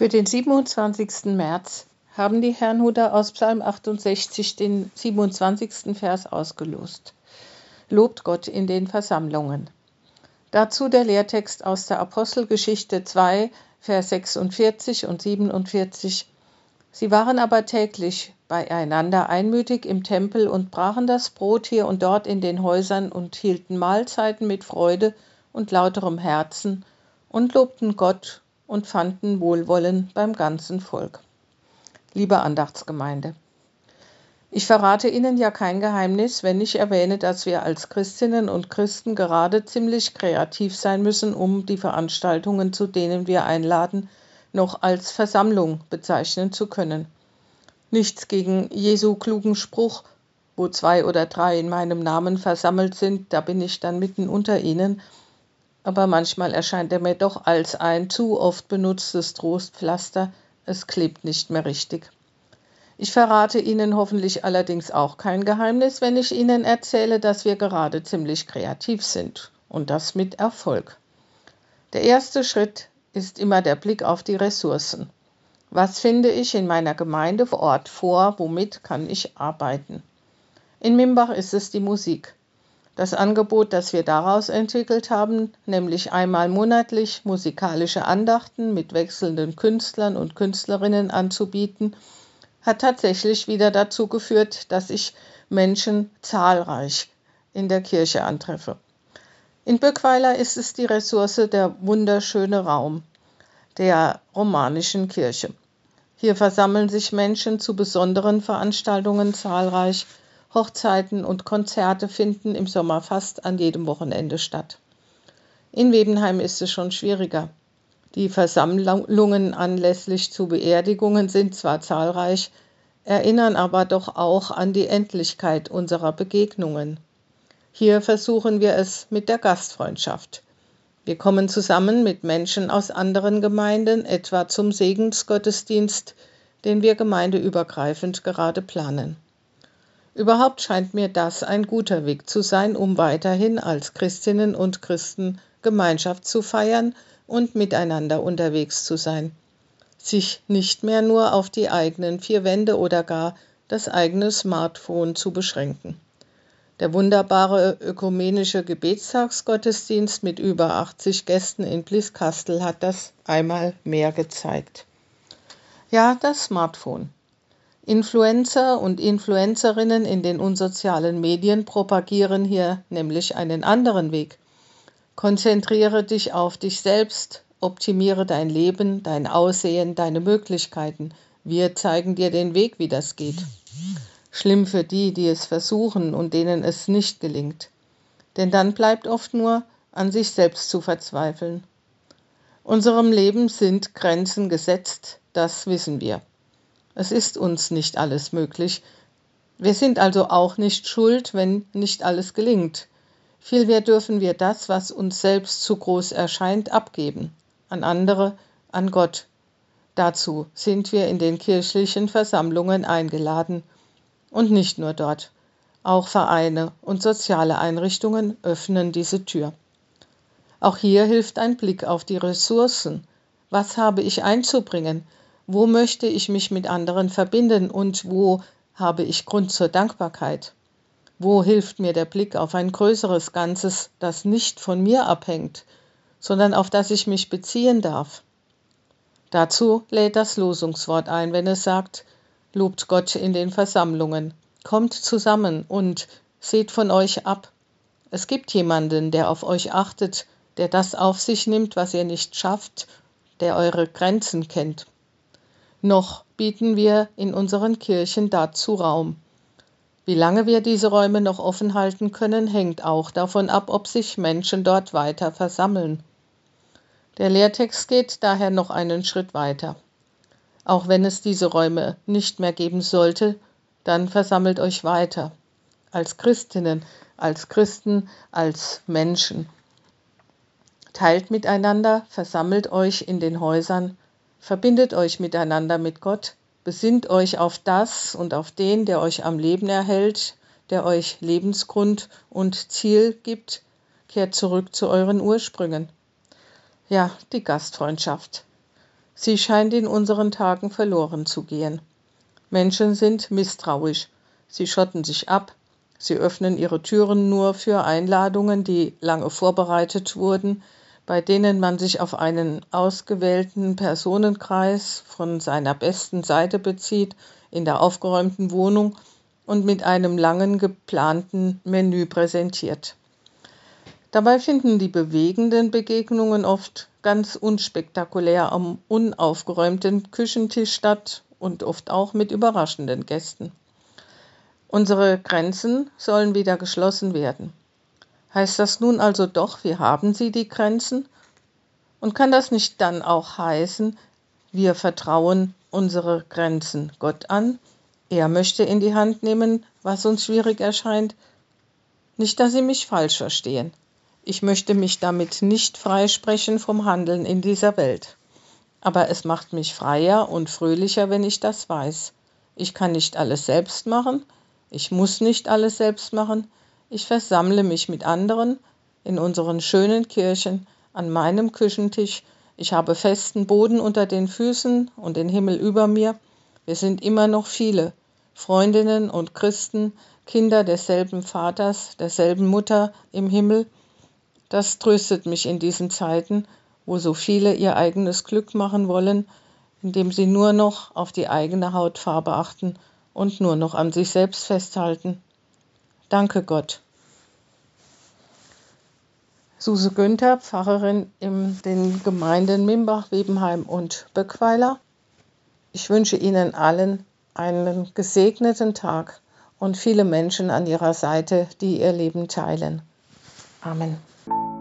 Für den 27. März haben die Herrnhuter aus Psalm 68 den 27. Vers ausgelost. Lobt Gott in den Versammlungen. Dazu der Lehrtext aus der Apostelgeschichte 2, Vers 46 und 47. Sie waren aber täglich beieinander einmütig im Tempel und brachen das Brot hier und dort in den Häusern und hielten Mahlzeiten mit Freude und lauterem Herzen und lobten Gott und fanden Wohlwollen beim ganzen Volk. Liebe Andachtsgemeinde, ich verrate Ihnen ja kein Geheimnis, wenn ich erwähne, dass wir als Christinnen und Christen gerade ziemlich kreativ sein müssen, um die Veranstaltungen, zu denen wir einladen, noch als Versammlung bezeichnen zu können. Nichts gegen Jesu klugen Spruch, wo 2 oder 3 in meinem Namen versammelt sind, da bin ich dann mitten unter ihnen, aber manchmal erscheint er mir doch als ein zu oft benutztes Trostpflaster, es klebt nicht mehr richtig. Ich verrate Ihnen hoffentlich allerdings auch kein Geheimnis, wenn ich Ihnen erzähle, dass wir gerade ziemlich kreativ sind und das mit Erfolg. Der erste Schritt ist immer der Blick auf die Ressourcen. Was finde ich in meiner Gemeinde vor Ort vor, womit kann ich arbeiten? In Mimbach ist es die Musik. Das Angebot, das wir daraus entwickelt haben, nämlich einmal monatlich musikalische Andachten mit wechselnden Künstlern und Künstlerinnen anzubieten, hat tatsächlich wieder dazu geführt, dass ich Menschen zahlreich in der Kirche antreffe. In Böckweiler ist es die Ressource der wunderschöne Raum der romanischen Kirche. Hier versammeln sich Menschen zu besonderen Veranstaltungen zahlreich. Hochzeiten und Konzerte finden im Sommer fast an jedem Wochenende statt. In Webenheim ist es schon schwieriger. Die Versammlungen anlässlich zu Beerdigungen sind zwar zahlreich, erinnern aber doch auch an die Endlichkeit unserer Begegnungen. Hier versuchen wir es mit der Gastfreundschaft. Wir kommen zusammen mit Menschen aus anderen Gemeinden, etwa zum Segensgottesdienst, den wir gemeindeübergreifend gerade planen. Überhaupt scheint mir das ein guter Weg zu sein, um weiterhin als Christinnen und Christen Gemeinschaft zu feiern und miteinander unterwegs zu sein. Sich nicht mehr nur auf die eigenen 4 Wände oder gar das eigene Smartphone zu beschränken. Der wunderbare ökumenische Gebetstagsgottesdienst mit über 80 Gästen in Blieskastel hat das einmal mehr gezeigt. Ja, das Smartphone. Influencer und Influencerinnen in den unsozialen Medien propagieren hier nämlich einen anderen Weg. Konzentriere dich auf dich selbst, optimiere dein Leben, dein Aussehen, deine Möglichkeiten. Wir zeigen dir den Weg, wie das geht. Schlimm für die, die es versuchen und denen es nicht gelingt. Denn dann bleibt oft nur, an sich selbst zu verzweifeln. Unserem Leben sind Grenzen gesetzt, das wissen wir. Es ist uns nicht alles möglich. Wir sind also auch nicht schuld, wenn nicht alles gelingt. Vielmehr dürfen wir das, was uns selbst zu groß erscheint, abgeben. An andere, an Gott. Dazu sind wir in den kirchlichen Versammlungen eingeladen. Und nicht nur dort. Auch Vereine und soziale Einrichtungen öffnen diese Tür. Auch hier hilft ein Blick auf die Ressourcen. Was habe ich einzubringen? Wo möchte ich mich mit anderen verbinden und wo habe ich Grund zur Dankbarkeit? Wo hilft mir der Blick auf ein größeres Ganzes, das nicht von mir abhängt, sondern auf das ich mich beziehen darf? Dazu lädt das Losungswort ein, wenn es sagt, lobt Gott in den Versammlungen, kommt zusammen und seht von euch ab. Es gibt jemanden, der auf euch achtet, der das auf sich nimmt, was ihr nicht schafft, der eure Grenzen kennt. Noch bieten wir in unseren Kirchen dazu Raum. Wie lange wir diese Räume noch offen halten können, hängt auch davon ab, ob sich Menschen dort weiter versammeln. Der Lehrtext geht daher noch einen Schritt weiter. Auch wenn es diese Räume nicht mehr geben sollte, dann versammelt euch weiter. Als Christinnen, als Christen, als Menschen. Teilt miteinander, versammelt euch in den Häusern, verbindet euch miteinander mit Gott, besinnt euch auf das und auf den, der euch am Leben erhält, der euch Lebensgrund und Ziel gibt, kehrt zurück zu euren Ursprüngen. Ja, die Gastfreundschaft. Sie scheint in unseren Tagen verloren zu gehen. Menschen sind misstrauisch. Sie schotten sich ab. Sie öffnen ihre Türen nur für Einladungen, die lange vorbereitet wurden, bei denen man sich auf einen ausgewählten Personenkreis von seiner besten Seite bezieht, in der aufgeräumten Wohnung und mit einem langen geplanten Menü präsentiert. Dabei finden die bewegenden Begegnungen oft ganz unspektakulär am unaufgeräumten Küchentisch statt und oft auch mit überraschenden Gästen. Unsere Grenzen sollen wieder geschlossen werden. Heißt das nun also doch, wir haben sie, die Grenzen? Und kann das nicht dann auch heißen, wir vertrauen unsere Grenzen Gott an? Er möchte in die Hand nehmen, was uns schwierig erscheint. Nicht, dass Sie mich falsch verstehen. Ich möchte mich damit nicht freisprechen vom Handeln in dieser Welt. Aber es macht mich freier und fröhlicher, wenn ich das weiß. Ich kann nicht alles selbst machen. Ich muss nicht alles selbst machen. Ich versammle mich mit anderen in unseren schönen Kirchen an meinem Küchentisch. Ich habe festen Boden unter den Füßen und den Himmel über mir. Wir sind immer noch viele, Freundinnen und Christen, Kinder desselben Vaters, derselben Mutter im Himmel. Das tröstet mich in diesen Zeiten, wo so viele ihr eigenes Glück machen wollen, indem sie nur noch auf die eigene Hautfarbe achten und nur noch an sich selbst festhalten. Danke Gott. Suse Günther, Pfarrerin in den Gemeinden Mimbach, Webenheim und Böckweiler. Ich wünsche Ihnen allen einen gesegneten Tag und viele Menschen an Ihrer Seite, die Ihr Leben teilen. Amen.